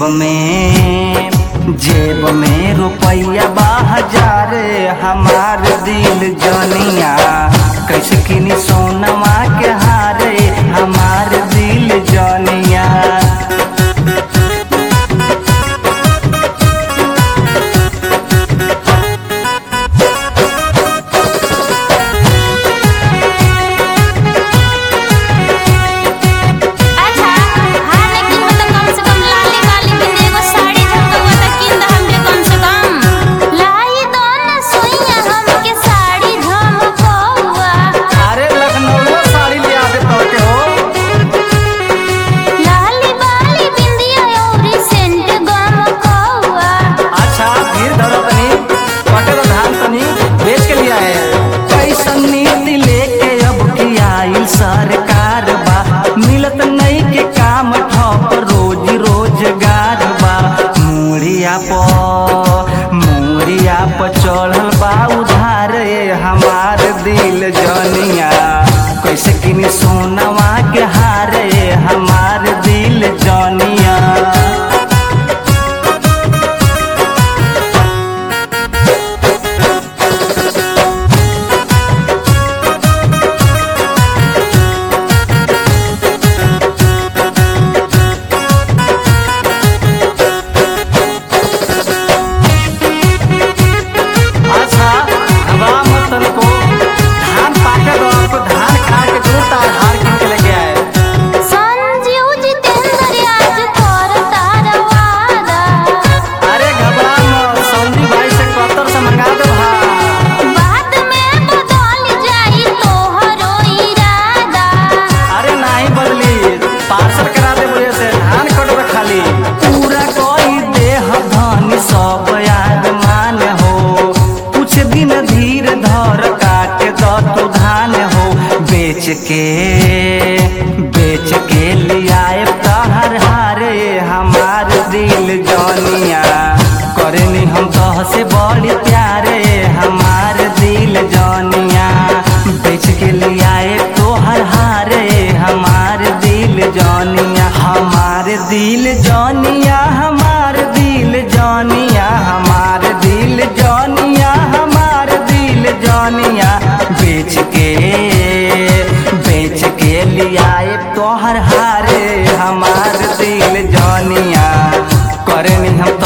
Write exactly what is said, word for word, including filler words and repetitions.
जेब में जेब में रुपया बा हजार हमार दिल जनिया कैसे किनी सोनमा के हारे हमार दिल जनिया। सरकार बा मिलत नहीं के काम ठप रोज रोजगार बा मुड़िया प मुड़िया प चढ़ल बा उधार हमार दिल जनिया कैसे किनी सोनवा के हारे हमार दिल जनिया। बेच के बेच के लियाए तहर हारे हमार दिल जनिया करेनी हम तह से बड़ी प्यारे हमार दिल जनिया बेच के लियाए तोहर हारे हमार दिल जनिया हमार दिल जनिया हमार दिल जनिया हमार दिल जनिया हमार दिल जनिया बेच के बेच के लियाए तोहर हारे हमार दिल जनिया करेनी हम